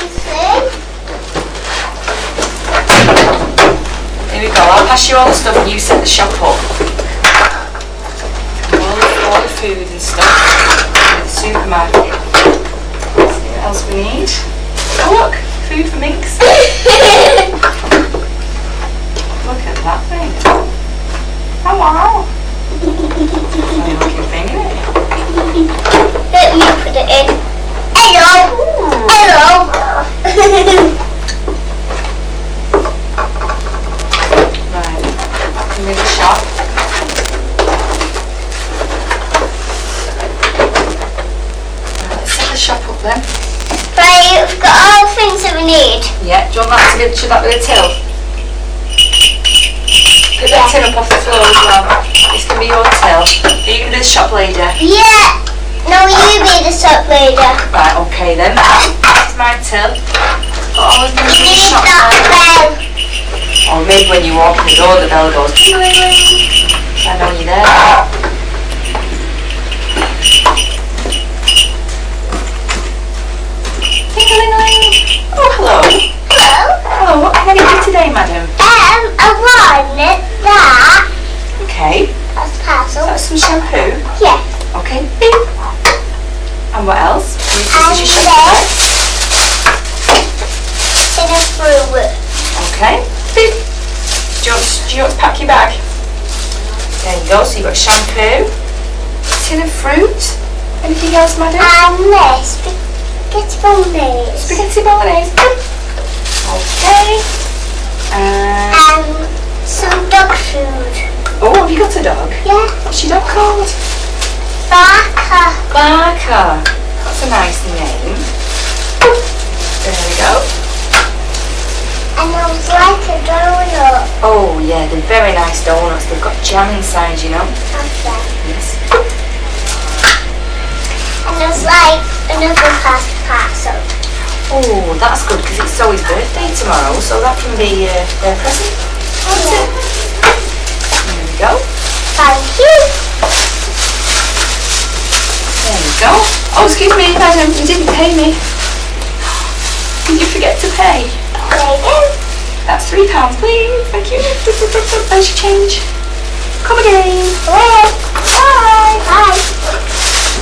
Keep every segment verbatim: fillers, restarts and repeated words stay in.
Here we go, I'll pass you all the stuff and you set the shop up. All the, all the food and stuff in the supermarket. Let's see what else we need. Oh look, food for Minx. Look at that thing. Oh wow. Funny looking thing, isn't it? Let me put it in. Hello. Hello. Right, in the shop. Right, let's set the shop up then. Right, we've got all the things that we need. Yeah, do you want that to be, should that be the till? Pick that tin up off the floor as well. This can be your till. Are you going to be the shop leader? Yeah. No, you be the shop leader. Right, okay then. This is my till. Got all the things in the You need shop that now. bell. Or maybe when you walk in the door the bell goes ding ding ding. I know you're there. Ding-a-ling-a-ling. Oh, hello. Hello. Hello, what can I get you today, madam? Um, I want that Okay. as parcel. That's some shampoo. Yeah. Okay. Bing. And what else? This And is your shampoo. this in a fruit. Okay. Bing. Do you, want, do you want to pack your bag? There you go. So you've got shampoo, tin of fruit. Anything else, madam? And this spaghetti bolognese. Spaghetti bolognese. Okay. And And some dog food. oh, have you got a dog? Yeah. What's your dog called? Barker. Barker. That's a nice name. There we go. And I would like a donut. Oh yeah, they're very nice donuts. They've got jam inside, you know. Okay. Yes. And there's like another past parcel. Oh, that's good because it's Zoe's birthday tomorrow, so that can be uh, their present. Yeah. There we go. Thank you. There we go. Oh, excuse me, madam, you didn't pay me. Did you forget to pay? There you go. That's three pounds, please. Thank you. There's your change. Come again. Bye. Bye. Bye.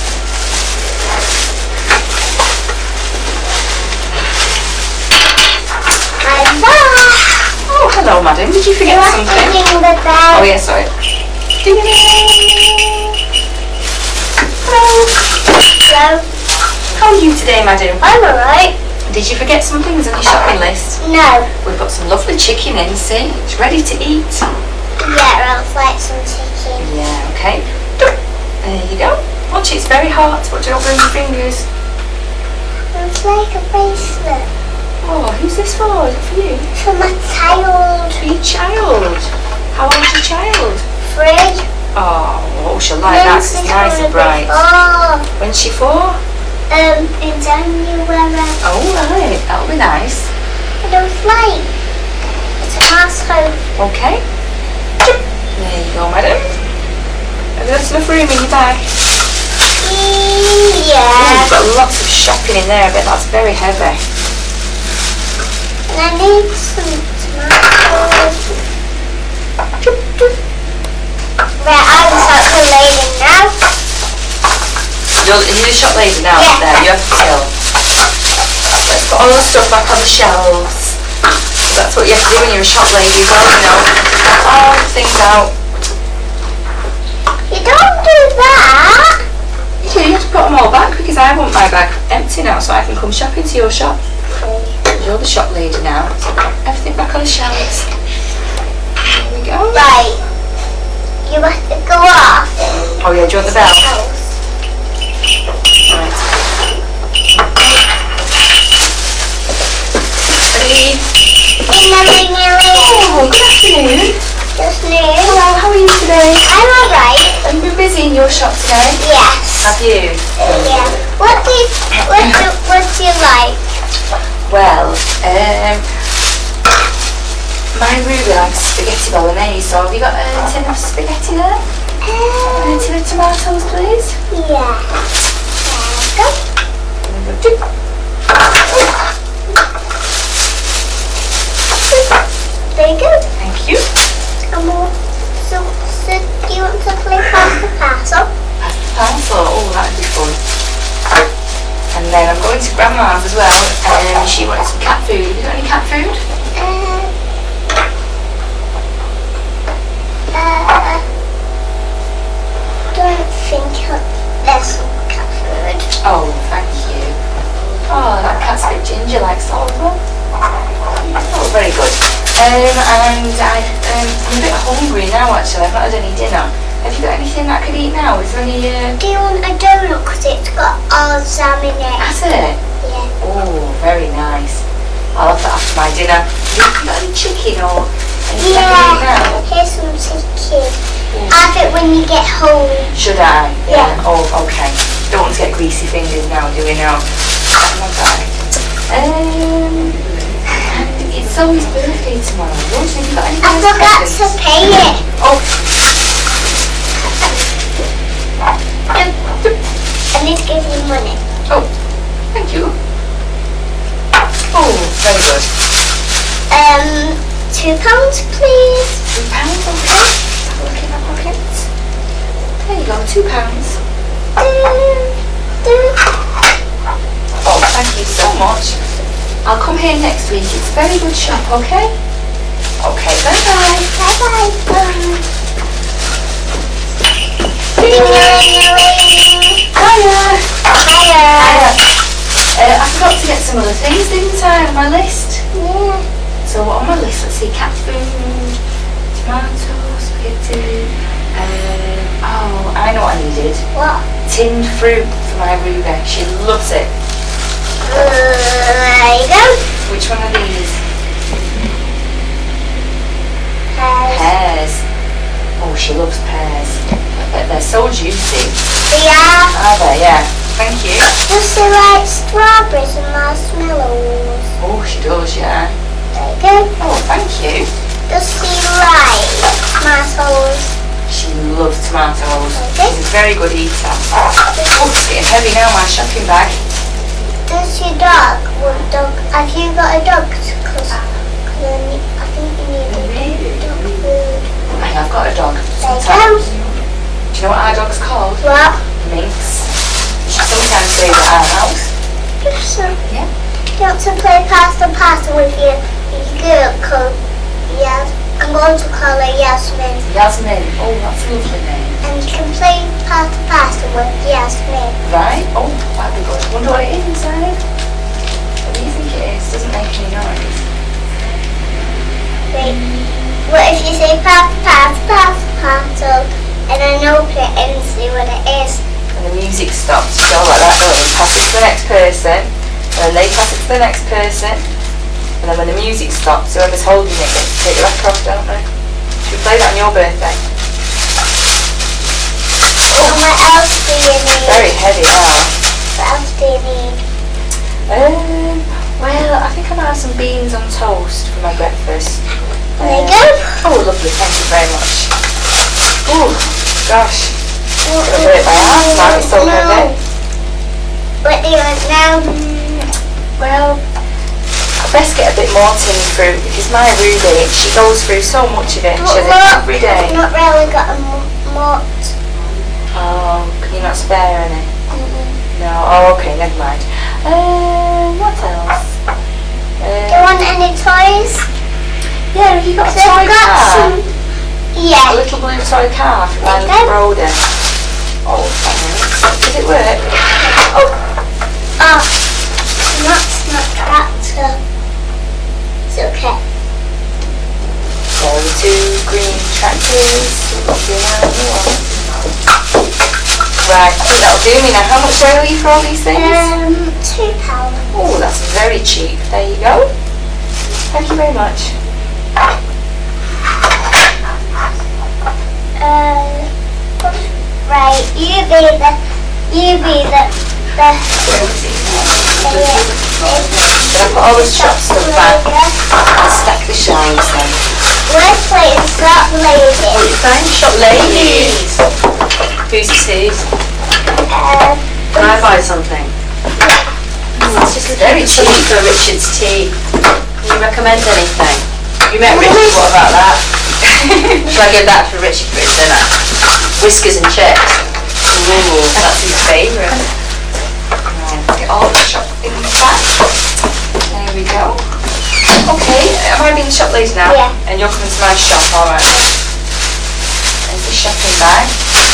I'm back. Oh, hello, madam. Did you forget You have to something? ring the bell. Oh, yeah, sorry. Ding-a-ling. Hello. Hello. How are you today, madam? I'm alright. Did you forget some things on your shopping list? No. We've got some lovely chicken in, see? It's ready to eat. Yeah, I'll like some chicken. Yeah, okay. There you go. Watch, it's very hot. Watch, don't burn your fingers. It's like a bracelet Oh, who's this for? Is it for you? for my child. For your child. How old's your child? Three. Oh, oh she'll like that 'cause it's nice and bright. Oh, When's she for? um, in January. Oh, right. That'll be nice. And it was like, it's a parcel. Okay. There you go, madam. Have you got enough room in your bag? Oh, Yeah. you've got lots of shopping in there. I bet that's very heavy. And I need some tomatoes. Right, I'm calculating now. You're, you're the shop lady now, Yeah. there, you have to tell. Let's put all the stuff back on the shelves. That's what you have to do when you're a shop lady as well, you know. Get all the things out. You don't do that. You do, you have to put them all back because I want my bag empty now so I can come shopping to your shop. You're the shop lady now. So put everything back on the shelves. There we go. Right. You have to go off. Oh yeah, do you want the bell? House. Right. Ready? Oh, good afternoon. Just new. Hello, how are you today? I'm alright. Have you been busy in your shop today? Yes. Have you? Yeah. What do you, what do, what do you like? Well, um, my Ruby likes spaghetti bolognese, so have you got a tin of spaghetti there? And a Um, tin of tomatoes, please? yeah. There you go. There we go. Grandma's as well. Um, she wanted some cat food. Have you got any cat food? Uh, uh, don't think there's some cat food. Oh, thank you. Oh, that cat's a bit ginger like salt as well. Oh, very good. Um, and I, um, I'm a bit hungry now actually. I've not had any dinner. Have you got anything that I could eat now? Is there any... Uh... Do you want a donut? Because it's got all jam in it. Has it? Yeah. Oh, very nice. I'll have that after my dinner. Have you got any chicken or anything I can eat Yeah. now? Here's some chicken. Mm. Have it when you get home. Should I? Yeah. Oh, okay. Don't want to get greasy fingers now, do we now? That's my bag. Um, and it's Zoe's birthday tomorrow. Don't you got any I nice forgot presents? to pay it. Oh. I need to give you money. Oh, thank you. Oh, very good. Um, two pounds, please. Two pounds, okay. Let's have a look in my pocket. There you go, two pounds. Oh, thank you so much. I'll come here next week. It's a very good shop, okay? Okay, bye-bye. Bye bye. Hiya. Hiya. Uh, I forgot to get some other things, didn't I, on my list? Yeah. So on my list, let's see, cat food, tomato, spaghetti, uh, oh, I know what I needed. What? Tinned fruit for my Ruby. She loves it. Uh, there you go. Which one are these? Pears. Pears. Oh, she loves pears. I bet they're so juicy. Yeah. Are they? Yeah. Thank you. Does she like strawberries and marshmallows? Oh, she does, yeah. There you go. Oh, thank you. Does she like marshmallows? She loves tomatoes. Okay. She's a very good eater. Oh, it's getting heavy now, my shopping bag. Does your dog want dog? Have you got a dog? Because I think you need a dog food. I have got a dog. There you Sometimes. go. Do you know what our dog's called? What? Minx. She sometimes stays at our house. So, Yeah. you want to play pasta pasta with your, your girl called Yas? I'm going to call her Yasmin. Yasmin. Oh, that's a lovely name. And you can play pasta pasta with Yasmin. Right? Oh, that'd be good. Wonder what it is inside. What do you think it is? Doesn't make any noise. Wait. What if you say pasta pasta pasta pasta and then open it and see what it is? And the music stops. You go like that, don't you? Pass it to the next person. And then they pass it to the next person. And then when the music stops, whoever's holding it gets to take the record off, don't they? Should we play that on your birthday? And what else do you need? Very heavy now. What else do you need? Um, well, I think I might have some beans on toast for my breakfast. There you Um, go. Oh, lovely. Thank you very much. Oh, gosh. I'm going to do it by hand now. It's so heavy. What do you want now? Well, I best get a bit more tinned fruit because my Ruby, she goes through so much of it. She has it every day. I've not really got a m- malt. Oh, can you not spare any? Mm-mm. No. Oh, okay. Never mind. Um, what else? Do you Um, want any toys? yeah, have you got a So toy I've got car? some. A Yeah. little blue toy car from my Okay. little brother. Oh, thanks. Does it work? Oh. Oh. That's not tractor. It's okay. So two green tractors. Right, I think that'll do me now. How much do I owe you for all these things? Um, two pounds. Oh, that's very cheap. There you go. Thank you very much. Uh, right. You be the. You be the. The. Did I put all the shop stuff back? I'll stack the shelves then. We're playing Shop Lady. What you find? Shop ladies. Who's it who's? Uh, Can I buy something? It's just very cheap. Something for Richard's tea. Can you recommend anything? You met Richard, what about that? Shall I give that for Richard for his dinner? Whiskers and chips. Ooh, That's his favourite. Right, let's get all the shop in the back. There we go. Okay, am I being the shop lady now? Yeah. And you're coming to my shop, alright. There's the shopping bag.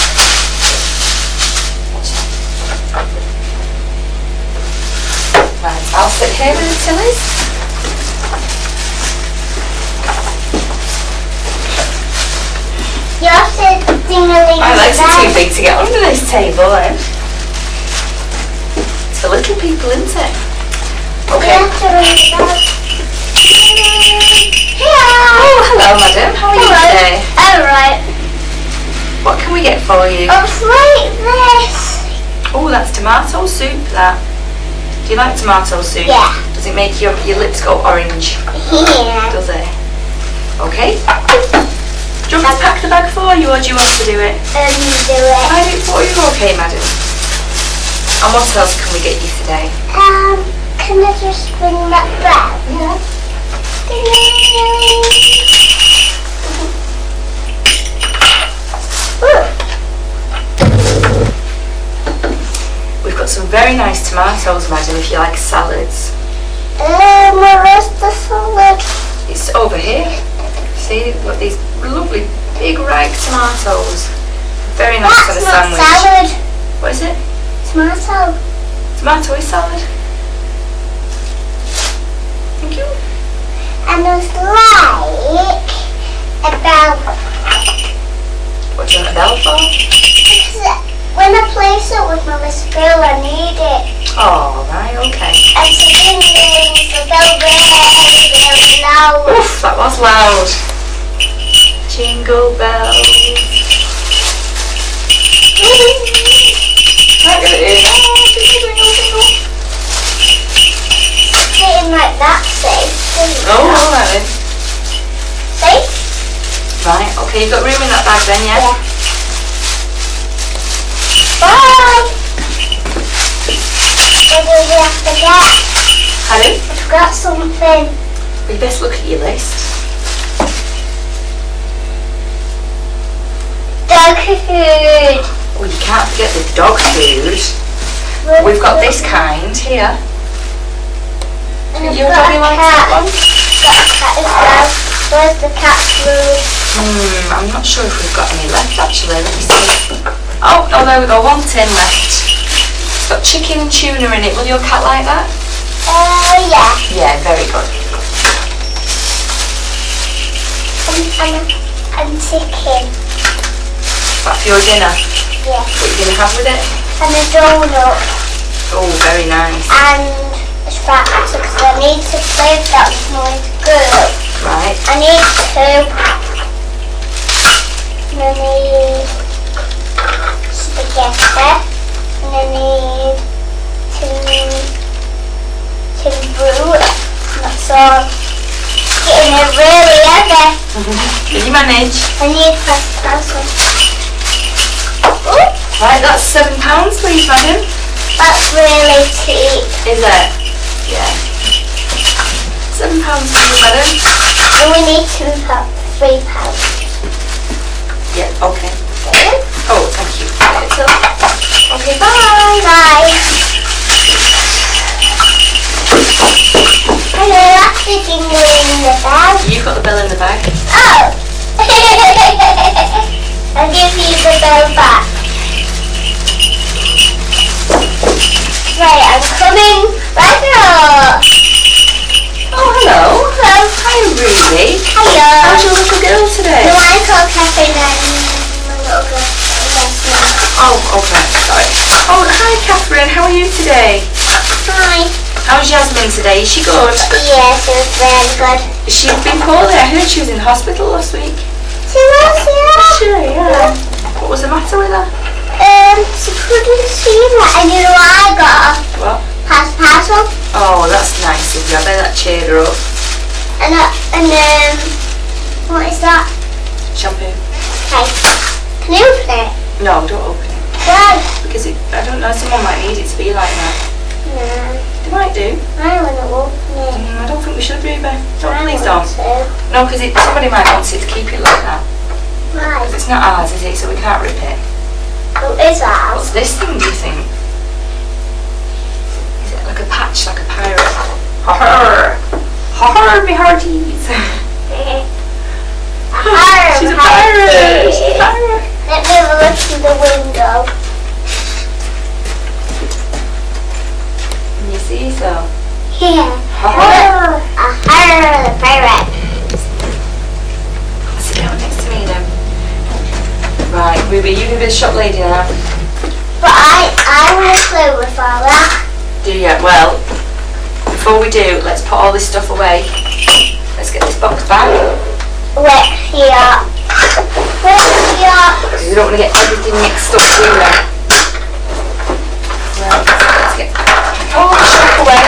Right, I'll sit here with the Tillies. You're sitting a little My legs are too bit. big to get under this table then. It's for little people, isn't it? You Okay. have to ring the bell. Oh, hello madam, how are you Hello. today? Alright. What can we get for you? Oh, it's like this. Oh, that's tomato soup, that. Do you like tomato soup? Yeah. Does it make your, your lips go orange? Yeah. Does it? Okay. Do you want me to pack the bag for you or do you want to do it? Um, do it. I do it for you. Okay, madam. And what else can we get you today? Um, can I just bring that back? Yeah. We've got some very nice tomatoes, madam, if you like salads. Um, where is the salad? It's over here. See, we've got these lovely big ripe tomatoes. Very nice That's on a not sandwich. salad. What is it? Tomato. Tomato is salad. Thank you. And it's like a bell. What do you want a bell for? Because when I place it with my whistle, I need it. Oh, right, okay. And to ding ding, the bell very, very loud. Oof, that was loud. Jingle bells. Right, get it in. Oh, jingle, jingle, jingle. Sitting like that, safe. Oh, all right then. Safe? Right, okay, you've got room in that bag then, yeah? Yeah. Bye! What do we have to get? Pardon? I forgot something. Well, you best look at your list. Dog food. Oh, you can't forget the dog food. We've got this kind here. And I've Your got doggy a likes cat. that one? Got a cat as well. Where's the cat food? Hmm, I'm not sure if we've got any left actually. Let me see. Oh, oh, there we go. One tin left. It's got chicken and tuna in it. Will your cat like that? Uh, yeah. Yeah, very good. And, and, and chicken. Is that for your dinner? Yeah. What are you going to have with it? And a donut. Oh, very nice. And a scraps because I need to play with that with my girl. Right. I need two. And I need spaghetti. And I need two, two fruit. And that's all. Getting it really heavy. Can you manage? I need pasta. Ooh, Right, that's seven pounds, please, madam. that's really cheap. Is it? Yeah. Seven pounds, please, madam. And we need two pounds, three pounds. Yeah. Okay. Okay. Oh, thank you. Right, so, okay, bye. Bye. Hello, that's the jingling in the bag. You've got the bill in the bag. Oh! I'll give you the bell back. Right, I'm coming. Right now. Oh, hello. Hello. Hi, Ruby. Hello. How's your little girl today? The one called Catherine and my little girl. Yes, ma'am. Oh, okay. Sorry. Oh, hi, Catherine. How are you today? Hi. How's Yasmin today? Is she good? Yes, it was very good. She's been poorly. I heard she was in hospital last week. She was, yeah. Sure, yeah. What was the matter with her? Um, she couldn't see that. And you know what I got? What? Pass parcel. Oh, that's nice of you. I bet that cheered her up. And, uh, and um, what is that? Shampoo. Okay. Can you open it? No, don't open it. Why? Because it, I don't know, someone might need it to be like that. No. They might do. I want to open it. Mm, I don't think we should, Ruby. Don't, I please want don't. to. No, because somebody might want it to keep it like that. Why? Because it's not ours, is it? So we can't rip it. What is that? What's this thing, do you think? Is it like a patch like a pirate. Ha-har! Ha-har, me hearties! She's a pirate! She's a pirate! Let me have a look through the window. Can you see so? Yeah. Ha-har! Aha, the pirate. Sit down next to me then. Right, Ruby, you can be the shop lady now. But I, I want to play with all that. Do you? Well, before we do, let's put all this stuff away. Let's get this box back. Wait here. Wait here. Because we don't want to get everything mixed up, do we? Right, let's get all the stuff away.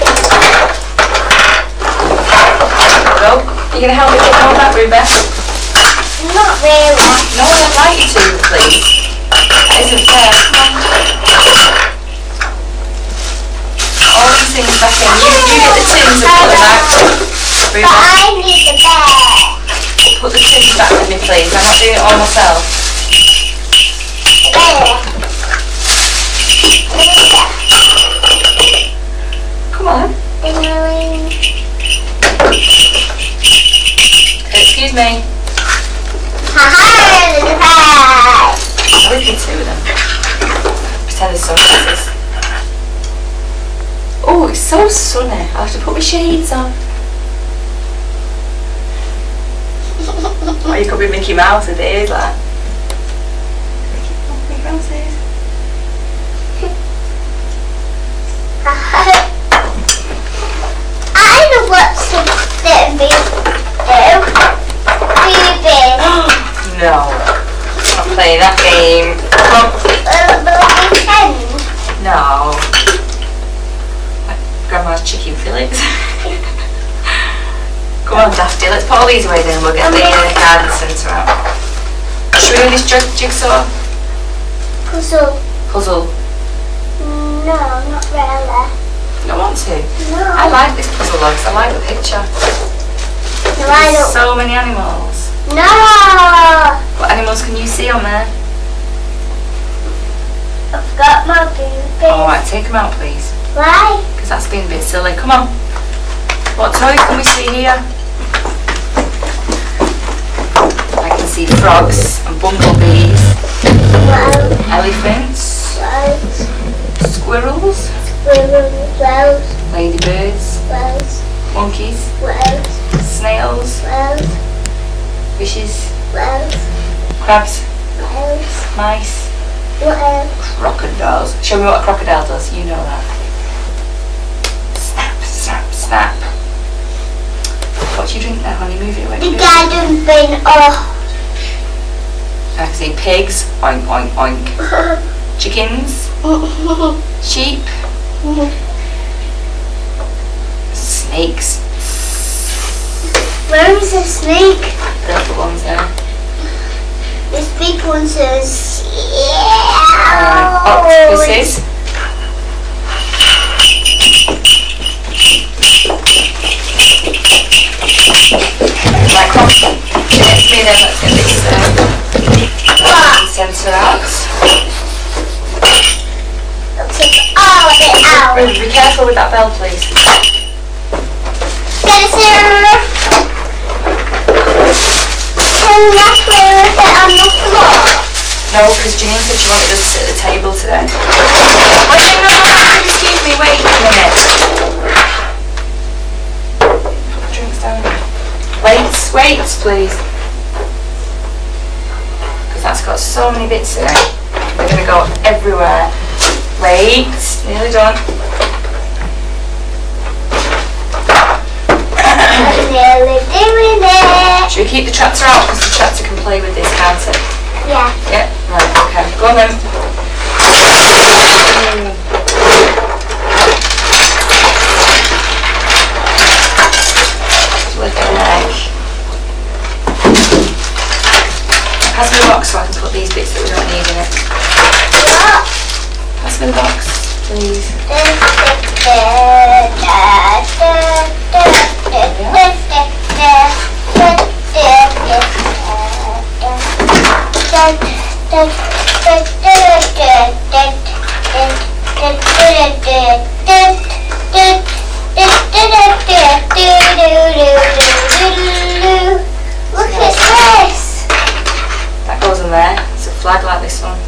Well, you're going to help me get all that, Ruby? Not really. No, I'd like you to, please. That isn't fair. Come on. All these things back in. You, you get the tins and put them back. But I need the bag. Put the tins back with me, please. I'm not doing it all myself. There. Come on. Excuse me. Haha, the bag. I wish you two of them. Pretend there's sunglasses. Oh, it's so sunny. I'll have to put my shades on. Or you could be Mickey Mouse with it is like. Mickey Mouse is. I know what something be do. Baby. No. I'm not playing that game. Come on. Uh, pretend. No. Like Grandma's chicken fillets. Come on, Dafty, let's put all these away then and we'll get the uh, garden centre out. Should we do this jig jigsaw Puzzle. puzzle? No, not really. You don't want to? No. I like this puzzle though, 'cause I like the picture. No, I There's don't. so many animals. No. What animals can you see on there? I've got my boobies. Alright, take them out please. Why? Because that's been a bit silly. Come on. What toys can we see here? I can see frogs and bumblebees, Well, elephants, wells, squirrels, squirrels, wells, ladybirds, wells, monkeys, wells, snails, wells, fishes, wells, crabs, wells, mice, wells. crocodiles. Show me what a crocodile does. You know that. Snap, snap, snap. What do you drink now, honey? Move it away. The move it. garden bin. Oh. I can see pigs. Oink, oink, oink. Chickens. Sheep. Snakes. Where is the snake? The little ones there. This big one says, Uh, yeah. octopuses. Right, come. Next me then, let's get this uh, centre out. I'll take all of it out. Ruby, be careful with that bell, please. Get it, sir. Can you not play with it on the floor? No, because Janine said she wanted us to sit at the table today. Wait, no, no, no, excuse me, wait a minute. Put the drinks down. Wait, wait, please. Because that's got so many bits in it. They're going to go everywhere. Wait, nearly done. I'm nearly doing it. Should we keep the tractor out because the tractor can play with this, can't it? Yeah. Yeah, right, okay. Go on then. Mm. With the leg. Pass me the box so I can put these bits that we don't need in it. What? Pass me the box, please. this one.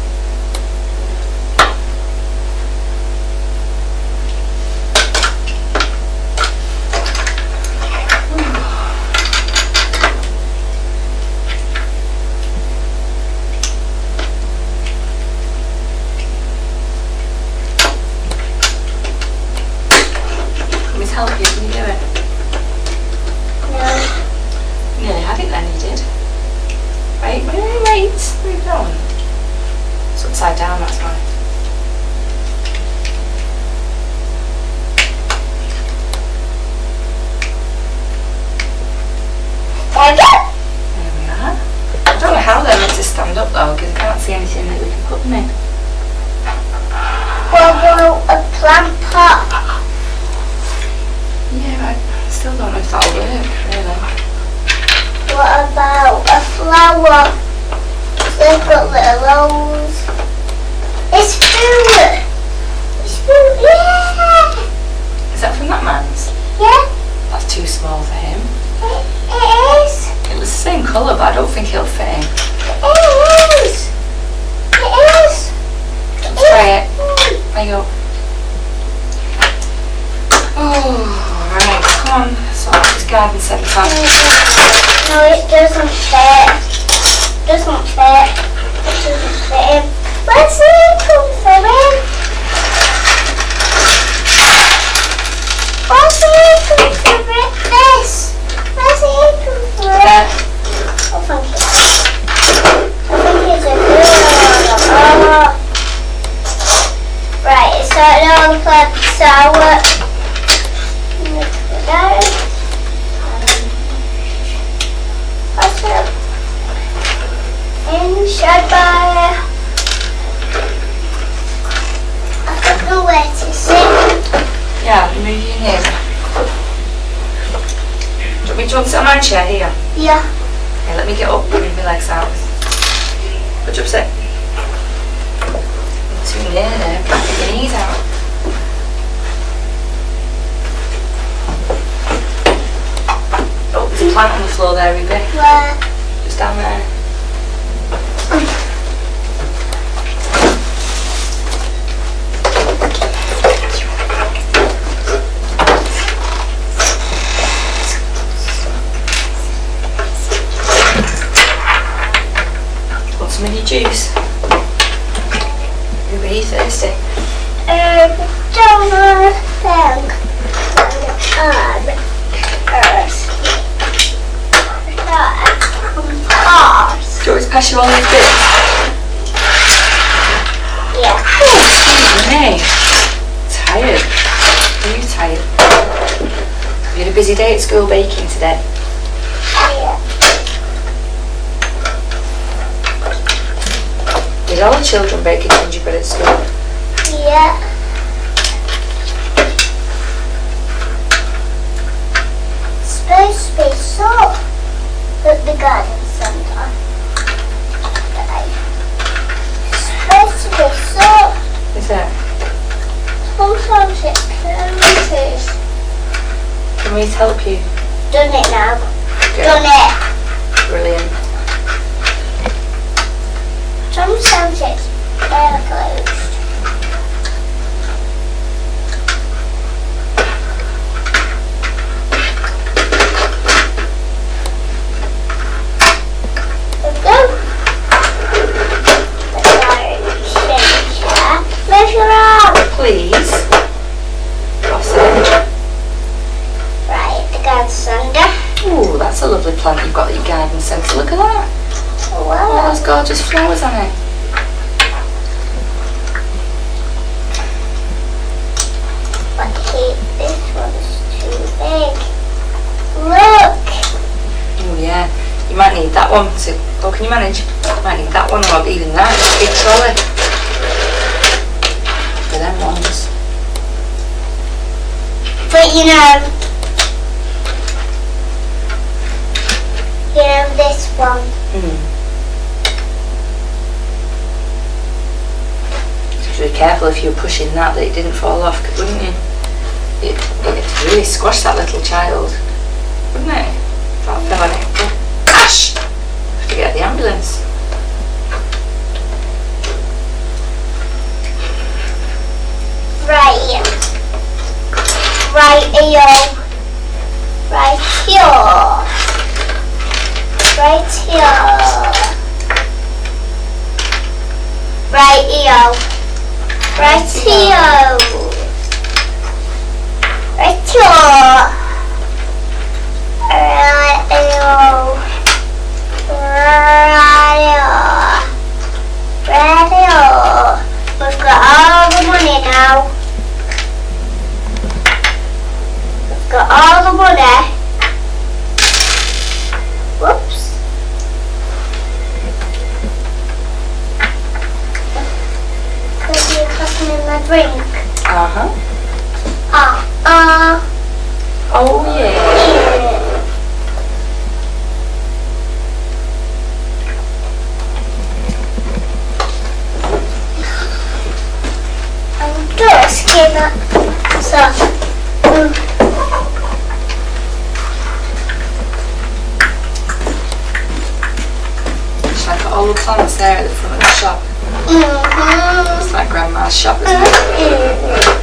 Help you, can you do it? No. Nearly had it then, you did. Wait, wait, wait, wait. Move on. It's upside down, that's why. There we go. There we are. I don't know how they're meant to stand up though, because I can't see anything that we can put them in. What about a plant pot? Yeah, but I still don't know if that'll work, really. What about a flower? They've got little holes. It's food. It's food. Yeah. Is that from that man's? Yeah. That's too small for him. It, it is. It was the same colour, but I don't think it'll fit him. It is. It is. Let's try it. There you go. Oh. Right, come on, sort out this garden centre. No, it doesn't fit. Doesn't fit. It doesn't fit in. Where's the come from in? Where's the come from in? This. Where's the come from in? There. Oh, thank you. I think it's a good one. Oh. Right, it's starting all the plants sour. Inside by I don't know where to sit. Yeah, move you in here. Do you want me to sit on my chair here? Yeah. Okay, let me get up and move my legs out. Put you up, sit. You're too near there, can't get your knees out. Oh, there's a plant on the floor there, Ruby. Where? Just down there. Want some of your juice? Ruby, are you thirsty? Um, don't know think. Um, thirsty. Do you want me to pass you all these bits? Yeah. Oh, excuse me. Tired. Are you tired? You had a busy day at school baking today? Yeah. Did all the children bake a gingerbread at school? Yeah. It's supposed to be so at the garden centre today. It's supposed to be so. Is it? Sometimes it closes. Can we help you? Done it now. Good. Done it. Brilliant. Sometimes it's very closed. There we go. The garden centre. Move your arm. Please. What's it? Right, the garden centre. Ooh, that's a lovely plant you've got at your garden centre. Look at that. Oh, All wow. those gorgeous flowers on it. But keep this one's too big. Look. Oh yeah. You might need that one to. Oh, can you manage? You might need that one or even that. Big trolley. For them ones. But you know, you know this one. Hmm. Be careful if you were pushing that, that it didn't fall off, wouldn't you? It, it'd really squash that little child, wouldn't it? If that fell on it. Oh, gosh! Have to get the ambulance. right here. Right here. Right here. Right here. Right here. Right here. Right here. Right here. Radio. Radio. We've got all the money now. We've got all the money. Whoops. Could you pass me my drink? Uh-huh. Ah, uh. Oh, yeah. Yeah. I'm just gonna so mm. Should I put all the plants there at the front of the shop? Mm-hmm. It's like Grandma's shop, isn't it?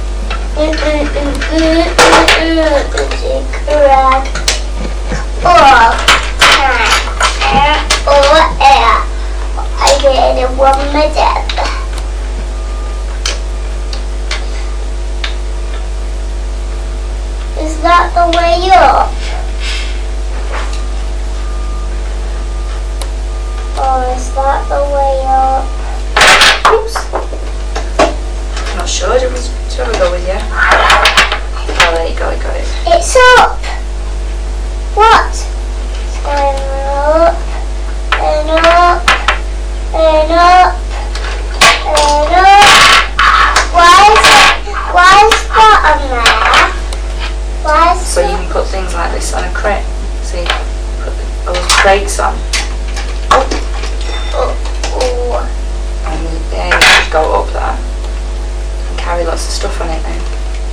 I get it one minute. Is that the way up? Or is that the way up? Oops. I'm not sure. Do we, shall we go with you? Oh, there you go. I got it. It's up. What? It's going up and up and up and up. Why is it? Why is bottom there? Why is So you can put things like this on a crate. See, put the, those crates on. Oh, oh. And yeah, you just go up there and carry lots of stuff on it then.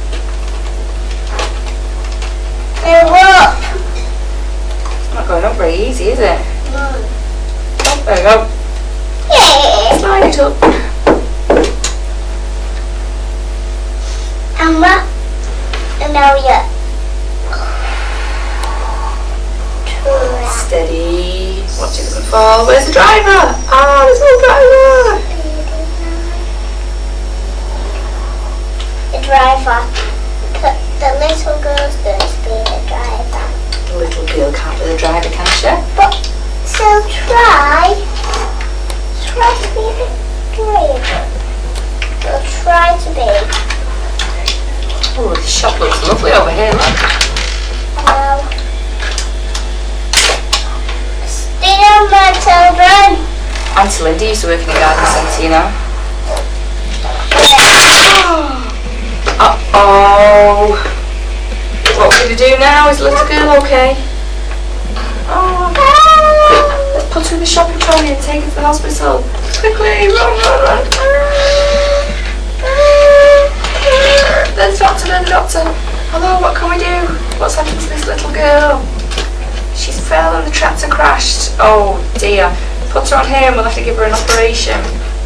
Go up. It's not going up very easy, is it? Mm. Oh, there we go. Yeah. Slide it up. And what? And now yeah. Steady. Watch it doesn't fall. Where's the driver? Ah, there's no driver. The driver. The, the little girl's going to be the driver. The little girl can't be the driver, can she? But so try. Try to be the driver. So try to be. Oh, this shop looks lovely over here, look. Now. Stay down, my children. Auntie Linda used to work in a garden centre, you know. Uh-oh. What we're going to do now is the little girl okay? Oh, let's put her in the shopping trolley and take her to the hospital. Quickly, run, run, run. There's the doctor, there's the doctor. Hello, what can we do? What's happened to this little girl? She's fell and the tractor crashed. Oh dear. Put her on here and we'll have to give her an operation.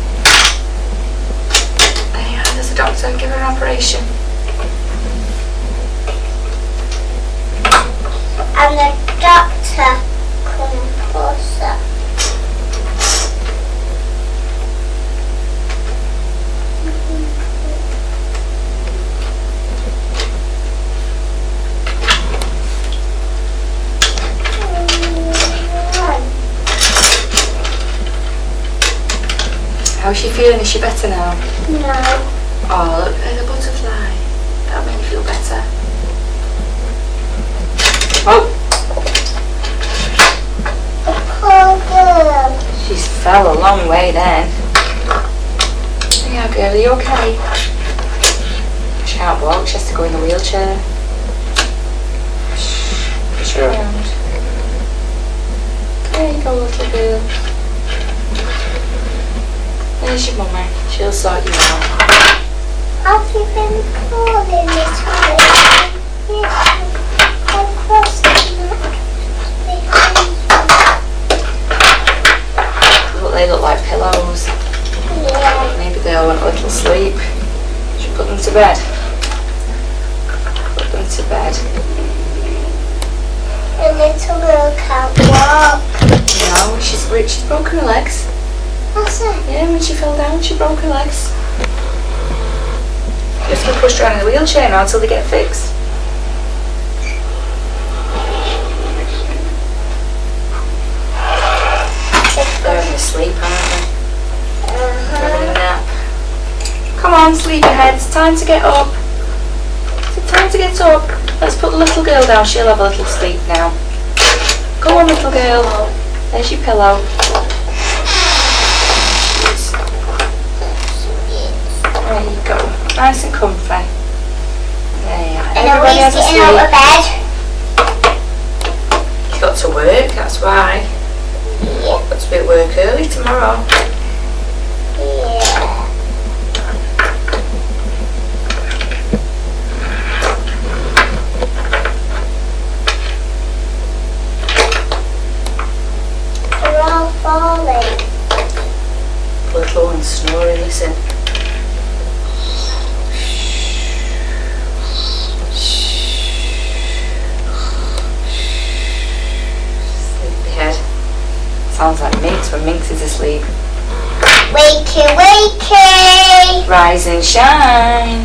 Yeah, there's a doctor, give her an operation. And the doctor coming closer. How's she feeling? Is she better now? No. Oh, look at the butterfly. That'll make you feel better. Oh! The poor girl. She's fell a long way then. Yeah, girl, are you okay? She can't walk, she has to go in the wheelchair. Push her around. There you go, little girl. There's your mummy. She'll sort you out. Have you been calling this way? Yes, I've crossed the Look, they look like pillows. Yeah. Maybe they all want a little sleep. Should we put them to to bed. Put them to bed. A little girl can't walk. No, she's, she's broken her legs. That's it. Yeah, when she fell down, she broke her legs. You have to be pushed around in the wheelchair now until they get fixed. They're having a sleep, aren't they? Uh-huh. Having a nap. Come on, sleepyheads, time to get up. It's time to get up. Let's put the little girl down, she'll have a little sleep now. Come on, little girl. There's your pillow. There you go. Nice and comfy. There you are. And Everybody are has we a getting out of sleep. bed? You've got to work, that's why. Yeah. Got to be at work early tomorrow. Yeah. They're all falling. The little one's snoring, listen. Sleepyhead. Sounds like Minx when Minx is asleep. Wakey, wakey. Rise and shine.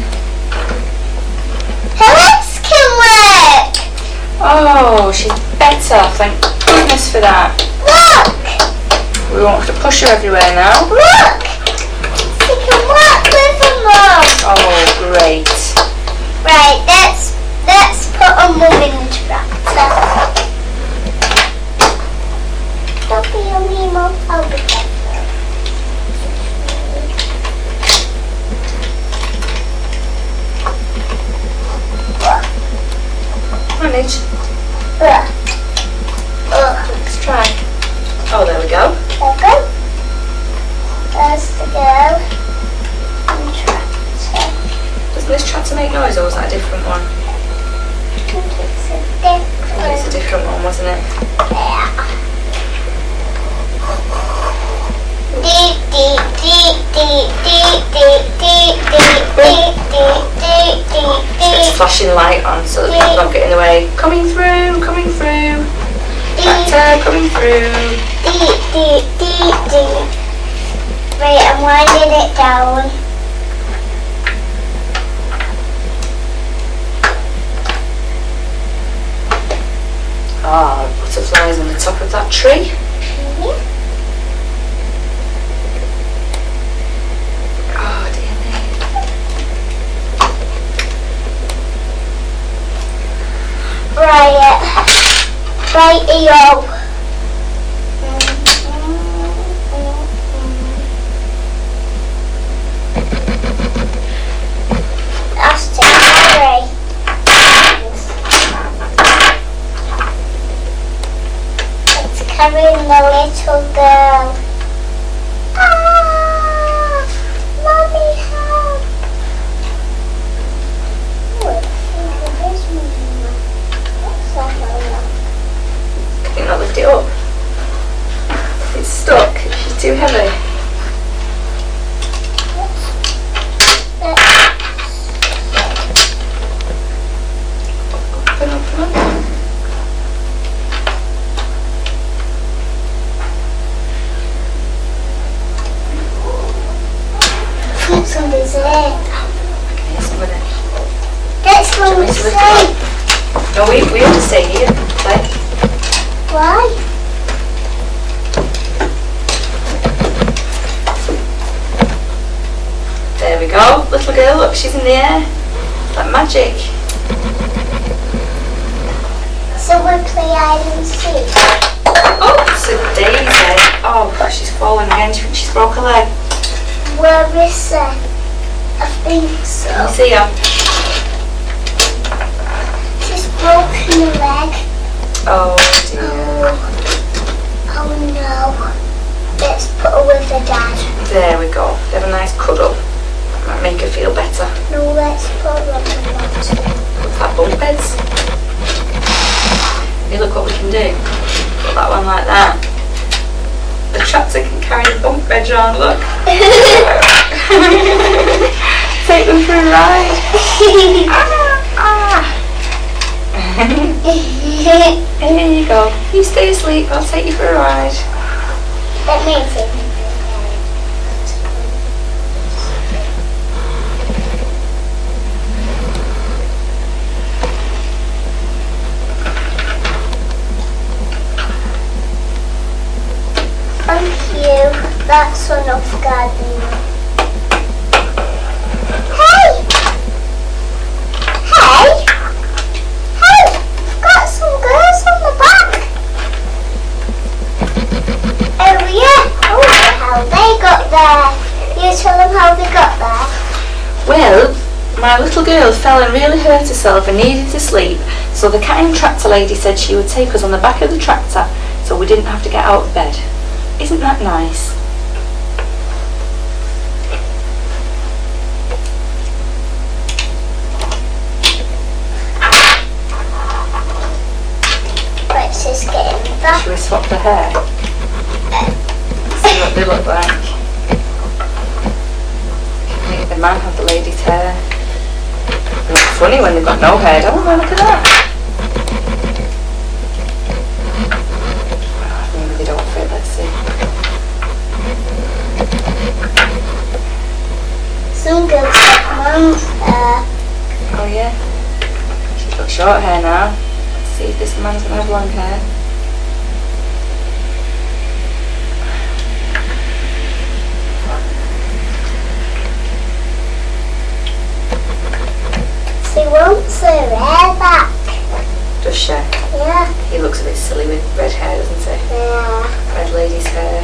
Her legs can work. Oh, she's better. Thank goodness for that. Look. We won't have to push her everywhere now. Look. She can walk with her mum. Oh, great. Right, let's let's put a mum in the tractor. Don't be a wee mum, I'll be there. Manage. Ugh. Ugh. Let's try. Oh, there we go. There we go. There's the girl. And tractor. Does this tractor make noise or was that a different one? I think it's a I think it's a different. different one, wasn't it? Yeah. Dee dee dee dee dee dee dee dee dee dee dee It's dee. flashing light on so that it's not getting away. Coming through, coming through. Tractor, coming through. Dee dee dee dee. Right, I'm winding it down. Ah, butterflies on the top of that tree. Mhm. Oh dear me. Right, right-eo. That's to carry. It's carrying the little girl. Ah! Mommy, help! Oh, I think it is moving. Let's have a look. Can you not lift it up? It's stuck. She's too heavy. Open, open, open. Somebody's there. Okay, some of it. That's Do you want what me we to lift it say. up? No, we, we have to stay here. Play. Why? There we go. Little girl, look, she's in the air. Like magic. So we play hide and seek. Oh, it's a daisy. Oh gosh, she's fallen again. She thinks she's broke her leg. Where is her? I think so. Can you see her? She's broken her leg. Oh dear. Oh, oh no. Let's put her with her dad. There we go. They have a nice cuddle. Might make her feel better. No, let's put her on the bottom. With that bunk beds. Hey, look what we can do. Put that one like that. The tractor can carry the bunk bed around, look. Take them for a ride. ah, ah. Here you go. You stay asleep, I'll take you for a ride. Let me take you. Thank you. That's enough gardening. Hey! Hey! Hey! I've got some girls on the back. Oh yeah. Oh, how they got there. You tell them how they got there. Well, my little girl fell and really hurt herself and needed to sleep, so the cat and tractor lady said she would take us on the back of the tractor so we didn't have to get out of bed. Isn't that nice? Let's just get in back. Should we swap the hair? See what they look like. Make the man have the lady's hair. They look funny when they've got no hair, don't they? Look at that. Oh, maybe they don't fit, let's see. Some girls have mum's hair. Oh yeah. She's got short hair now. Let's see if this man's going to have long hair. She wants her hair back. Does she? Yeah. He looks a bit silly with red hair, doesn't he? Yeah. Red lady's hair.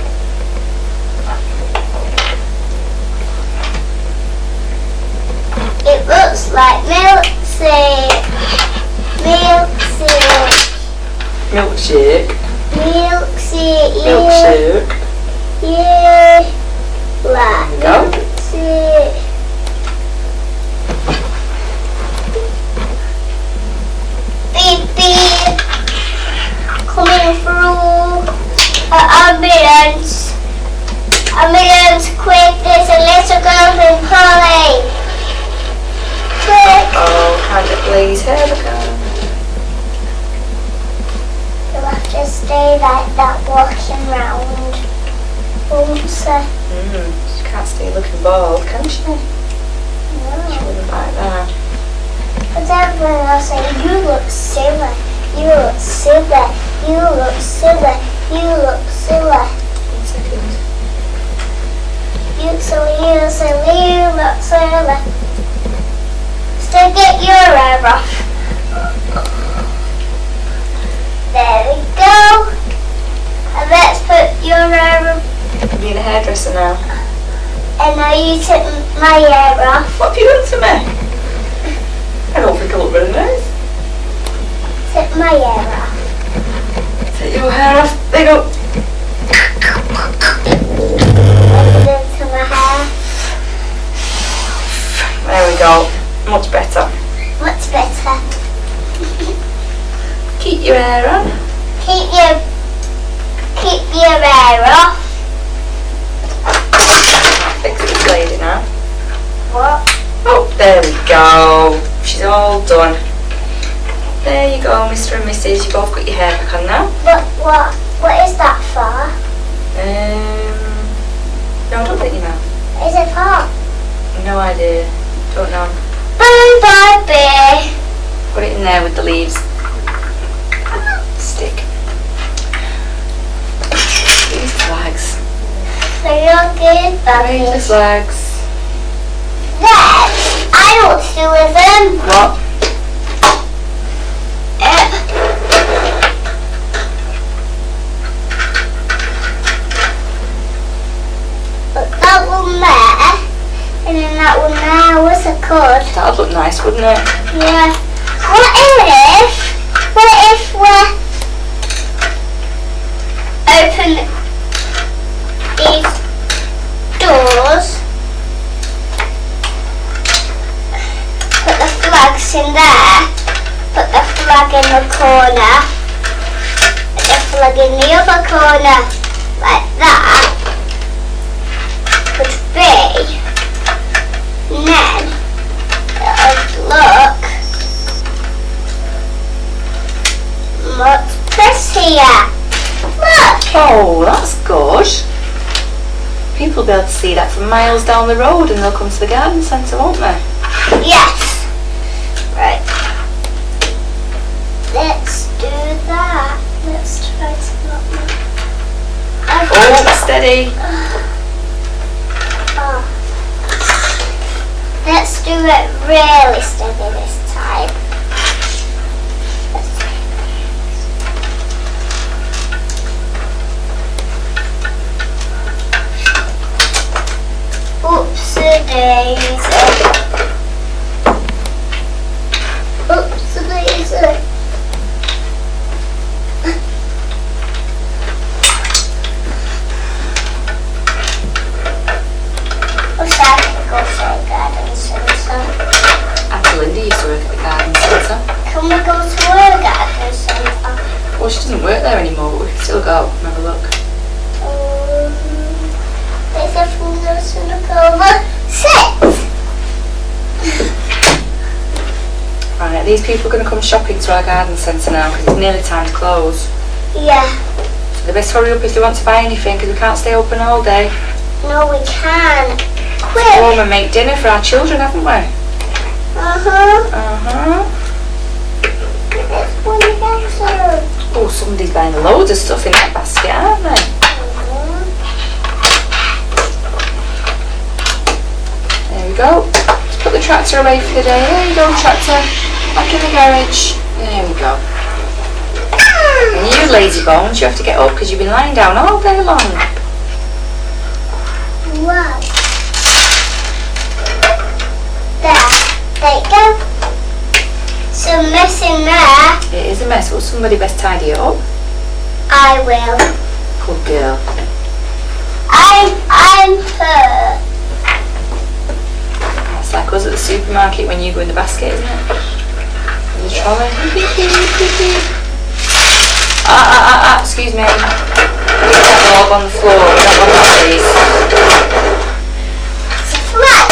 It looks like milkshake. Milkshake. Milkshake. Milkshake. Milkshake. Yeah. Like There you go. milkshake. Beep beep. Coming through. Uh, ambulance. Ambulance, quick, there's a little girl in Polly. Quick. Oh, hand it please, hair become. You'll have to stay like that walking round. Won't you? Mm, she can't stay looking bald, can she? She No. wouldn't like that. But everyone else saying, you look silly, you look silly, you look silly, you look silly. One second. You silly, you silly, you look silly. Still get your hair off. There we go. And let's put your hair on. I'm being a hairdresser now. And now you take my hair off. What have you done to me? I don't think I look very nice. Take my hair off. Take your hair off. There you go. What have you done to my hair? There we go. Much better. Much better. Keep your hair on. Keep your keep your hair off. Fix this lady now. What? Oh, there we go. She's all done. There you go, Mister and Missus You both got your hair back on now. But what what is that for? Um, no, I don't think you know. What is it for? No idea. Don't know. Bye bye bye. Put it in there with the leaves. Stick. These flags. So you're good, Arrange the Bobby. flags. Then I don't do with them. What? Uh, But that one there, and then that one there was a code. That'd look nice, wouldn't it? Yeah. What if, what if we open these doors, put the flags in there, put the flag in the corner, put the flag in the other corner, like that, would be And then it'll look much prettier. Look! Oh, that's good. People will be able to see that from miles down the road and they'll come to the garden centre, won't they? Yes. Right. Let's do that. Let's try to not move. Oh, steady. Oh. Let's do it really steady this time. Let's do it. Oopsie daisy. Oopsie daisy. Wish I could go to a garden centre. Auntie Linda used to work at the garden centre. Can we go to a garden centre? Well, she doesn't work there anymore, but we can still go and have a look. Um, there's a food that's in the over. Sit! Right, these people are going to come shopping to our garden centre now because it's nearly time to close. Yeah. So they best hurry up if they want to buy anything because we can't stay open all day. No, we can't. Go Quick! home and make dinner for our children, haven't we? Uh-huh. Uh-huh. Let's go to the garden. Oh, somebody's buying loads of stuff in that basket, aren't they? There we go. Let's put the tractor away for the day. There you go, tractor. Back in the garage. There we go. And you lazy bones, you have to get up because you've been lying down all day long. Wow. There. There you go. Some mess in there. It is a mess. Well, somebody best tidy it up. I will. Good girl. I'm, I'm hurt. It's like us at the supermarket when you go in the basket, isn't it? In the trolley. Ah, ah, ah, ah, excuse me. Leave that bulb on the floor. We don't want that, please. It's a fly.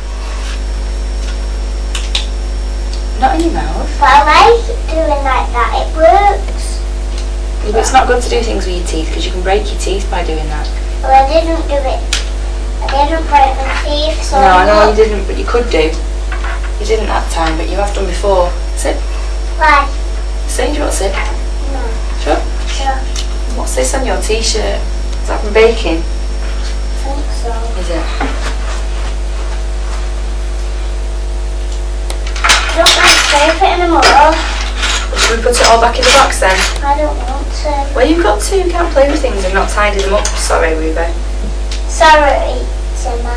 Not in your mouth. But I like it doing like that. It works. Yeah, but it's not good to do things with your teeth because you can break your teeth by doing that. Well, I didn't do it. I didn't break my teeth, so No, I know look. you didn't, but you could do. You didn't that time, but you have done before. Sit. Why? Say, do you want to sit? No. Sure. Sure. What's this on your t-shirt? Is that from baking? I think so. Is it? I don't want to scrape it anymore. Should we put it all back in the box then? I don't want to. Well, you've got to. You can't play with things and not tidy them up. Sorry, Ruby. Sorry, Simma.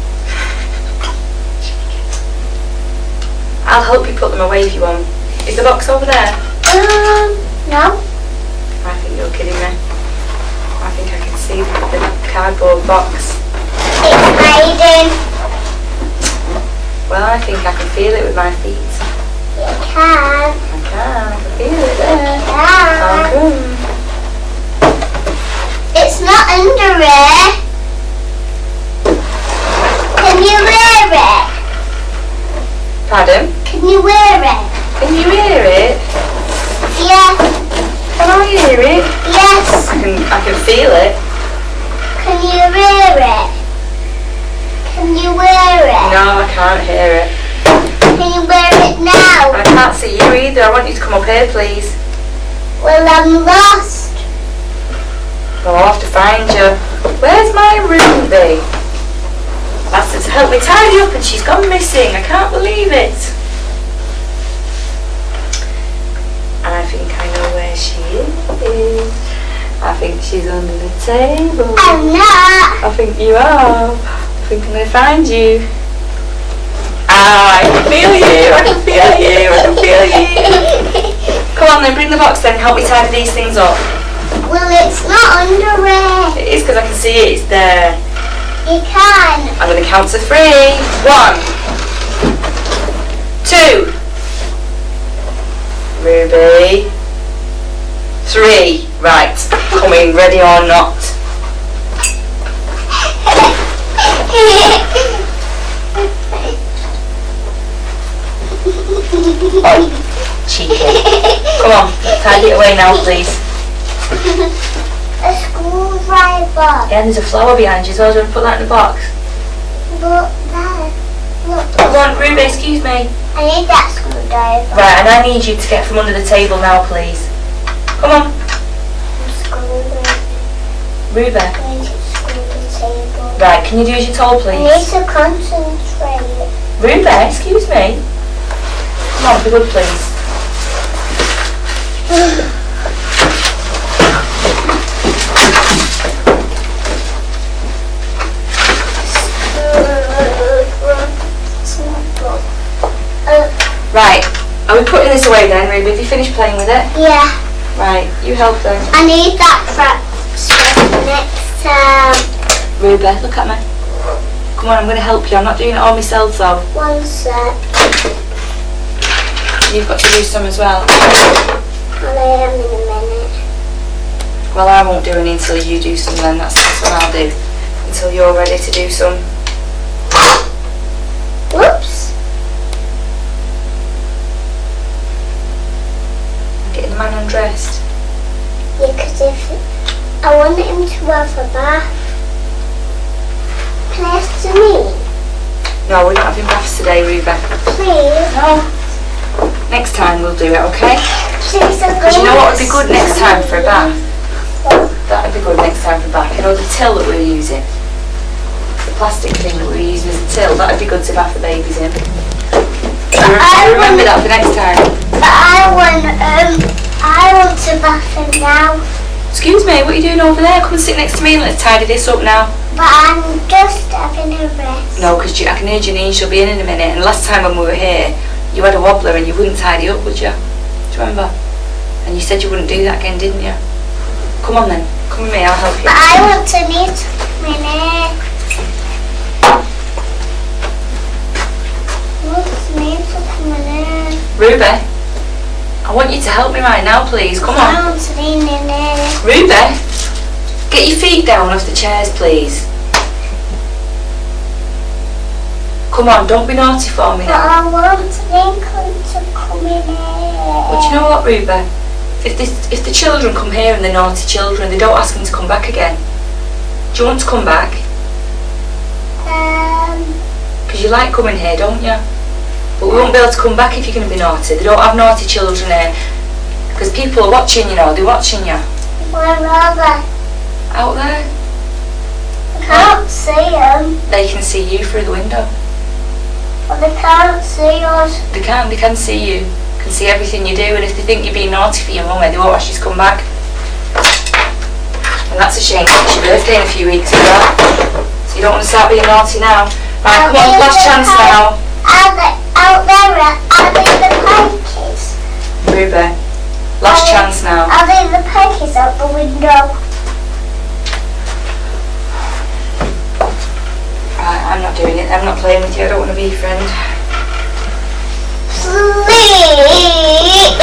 I'll help you put them away if you want. Is the box over there? Um, no. I think you're kidding me. I think I can see the cardboard box. It's hiding. Well, I think I can feel it with my feet. You can. I can. I can feel it there. How Yeah. come? It's not under it. Can you wear it? Pardon? Can you wear it? Can you hear it? Yeah. Can I hear it? Yes. I can. I can feel it. Can you wear it? Can you wear it? No, I can't hear it. Can you wear it now? I can't see you either. I want you to come up here, please. Well, I'm lost. Well, I'll have to find you. Where's my Ruby? I asked her to help me tidy up and she's gone missing. I can't believe it. I think I know where she is. I think she's under the table. I'm not. I think you are. I think I'm going to find you. Ah, I can feel you. I can feel you. I can feel you. Come on then, bring the box then. Help me tidy these things up. Well, it's not under it. It is because I can see it. It's there. You can. I'm going to count to three. One. Two. Ruby. Three. Right. Coming, ready or not. Oh, cheeky. Come on, tidy it away now, please. A screwdriver. Yeah, and there's a flower behind you as well. Do you want to put that in the box? Look there. Look. Come on, Ruby, excuse me. I need that screwdriver. Right, and I need you to get from under the table now, please. Come on, Screwdriver. Ruby. I need to screw the table. Right, can you do as you're told, I need please? to concentrate. Ruby, excuse me. Come on, be good, please. Right, are we putting this away then, Ruby? Have you finished playing with it? Yeah. Right, you help then. I need that for next time. Ruby, look at me. Come on, I'm going to help you. I'm not doing it all myself though. One sec. You've got to do some as well. Well, I am in a minute. Well, I won't do any until you do some then. That's, that's what I'll do. Until you're ready to do some. Whoops. Getting the man undressed. Yeah, because if I want him to have a bath. Can I ask to me? No, we're not having baths today, Ruby. Please. No. Next time we'll do it, okay? Please, I'm Because you know what would be going good next time for a bath? What? That would be good next time for a bath. You know the till that we were using? The plastic thing that we were using as a till. That would be good to bath the babies in. I Remember want- that for next time. But I want, um, I want to bath him now. Excuse me, what are you doing over there? Come and sit next to me and let's tidy this up now. But I'm just having a rest. No, because I can hear Janine, she'll be in in a minute. And last time when we were here, you had a wobbler and you wouldn't tidy up, would you? Do you remember? And you said you wouldn't do that again, didn't you? Come on then, come with me, I'll help you. But I want to meet minute. What's me to come in? Ruby, I want you to help me right now, please. Come on. I want to be in there. Ruby, get your feet down off the chairs, please. Come on, don't be naughty for me But now. I want Lincoln to come in here. But you know what, Ruby? If this, if the children come here and they're naughty children, they don't ask them to come back again. Do you want to come back? Um, Because you like coming here, don't you? But we won't be able to come back if you're going to be naughty. They don't have naughty children here. Because people are watching, you know, they're watching you. where are they? Out there, I can't see them. they can see you through the window. But they can't see us. They can, they can see you. Can see everything you do, and if they think you're being naughty for your mummy, they won't ask you to come back. And that's a shame, 'cause it's your birthday in a few weeks as well. So you don't want to start being naughty now. Right, come on, last chance now. Are they out there? Are they the panties? Ruby, last Are they- chance now. Are they the panties out the window? Right, I'm not doing it, I'm not playing with you, I don't want to be your friend. Please.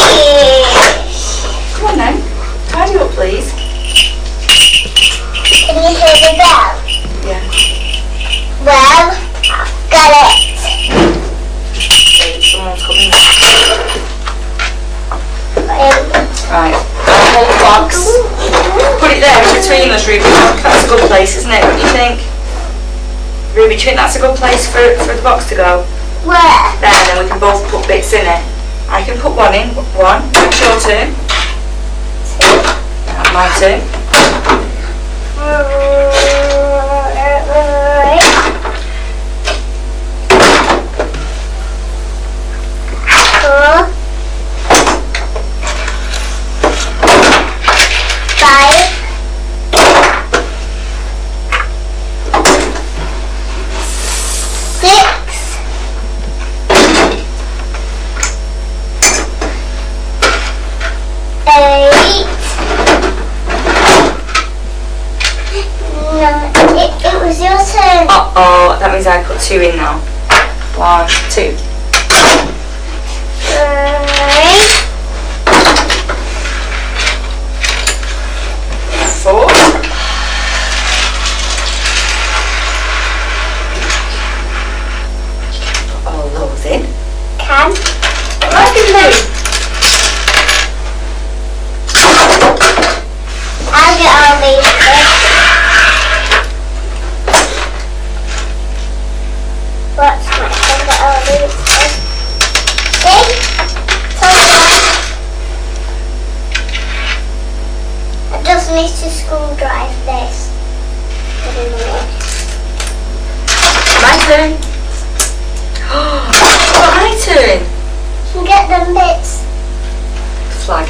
Come on then, tidy up please. Can you hear the bell? Yeah. Well, got it. Okay, someone's coming. Um, Right, I'll hold the box. Put it there in between us, Ruby. That's a good place, isn't it? What do you think? Ruby, do you think that's a good place for, for the box to go? Where? There, and then we can both put bits in it. I can put one in. One. It's your turn. That's my turn. Four. Five. Six. Eight. No, it, it was your turn. Uh oh, that means I put two in now. One, two. Three. Four. Put all those in. Can. to screwdrive this. In a minute. My turn. Oh, my turn. You get them bits. Flag.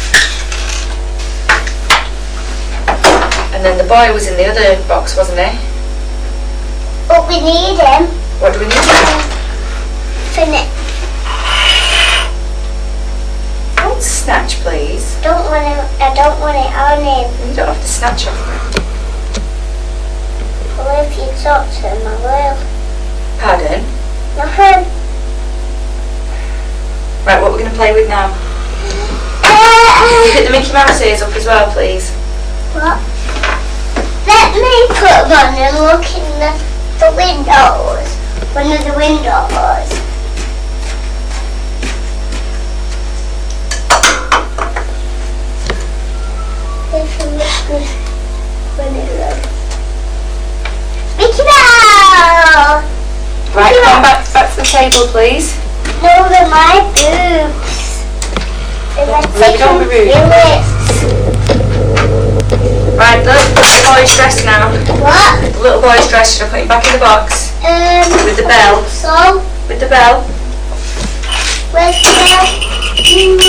And then the boy was in the other box, wasn't he? But we need him. What do we need now? Finish. Don't snatch, please. Don't want it. I don't want it on him. You don't have to snatch off me. Well, if you talk to him, I will. Pardon? Nothing. Right, what we're going to play with now? Uh, Put the Mickey Mouse ears up as well, please. what? Let me put them on and look in the, the windows. One of the windows. If you look good when it looks. Mickey Mouse! Right, come back, back to the table, please. No, they're my boobs. They're my Look on the roof. boobs. Right, look, the little boy's dressed now. What? The little boy's dressed. Should I put him back in the box? Um, With the bell. So, With the bell? where's the bell? Mm,